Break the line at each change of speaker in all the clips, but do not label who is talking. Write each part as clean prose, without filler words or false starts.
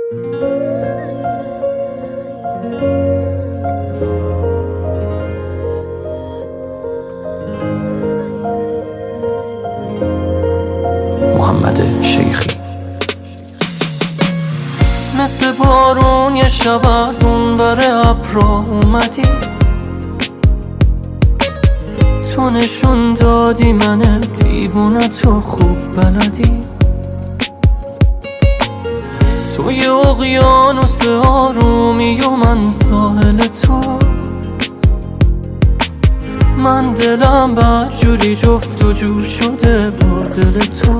محمد شیخی.
مثل بارون یه شب از اون بره ابرا اومدی، تو نشون دادی من دیوونه تو خوب بلدی. تو یه اقیانوس آرومی و من ساحل تو، من دلم بدجوری جفت و جور شده با دل تو.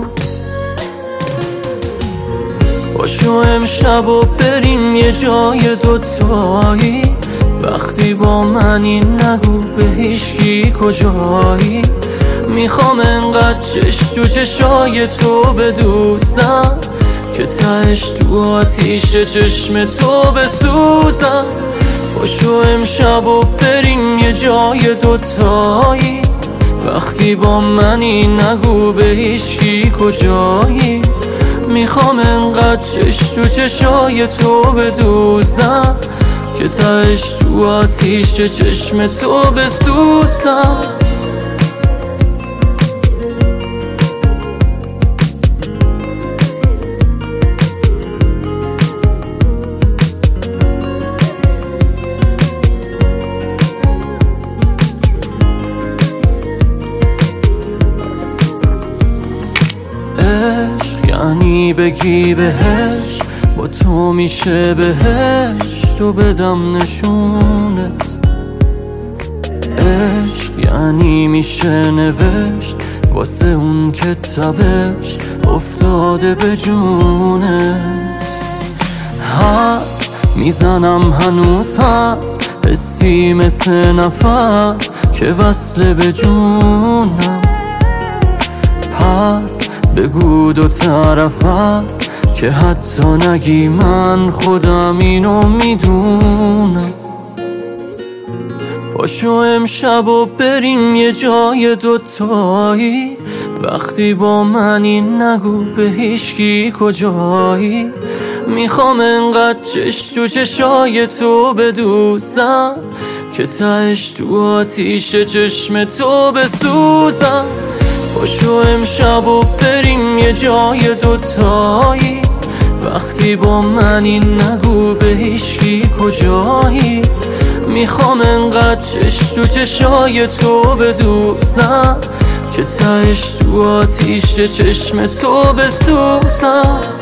باشو امشب و بریم یه جای دوتایی، وقتی با منی نگو به هیچکی کجایی. میخوام انقدر چش تو چشای تو بدوزم که تهش تو آتیش چشم تو بسوزم. باشو امشب و بریم یه جای دوتایی، وقتی با منی نگو به هیچکی کجایی. میخوام انقدر چش تو چشای تو بدوزم که تهش تو آتیش چشم تو بسوزم. یعنی بگی بهش با تو میشه بهشت و بدم نشونت. عشق یعنی میشه نوشت واسه اون که تبش افتاده به جونت. حد میزنم هنوز هست حسی مثل نفس که وصله به جونم. پس بگو دو طرف است که حتی نگی من خودم اینو میدونم. پاشو امشب و بریم یه جای دوتایی، وقتی با منی نگو به هیچکی کجایی. میخوام انقدر چش تو چشای تو بدوزم که تهش تو آتیش چشم تو بسوزم. پاشو امشب و بریم یه جای دوتایی، وقتی با منی نگو به هیچکی کجایی. میخوام انقدر چش تو چشای تو بدوزم که تهش تو آتیش چشم تو بسوزم.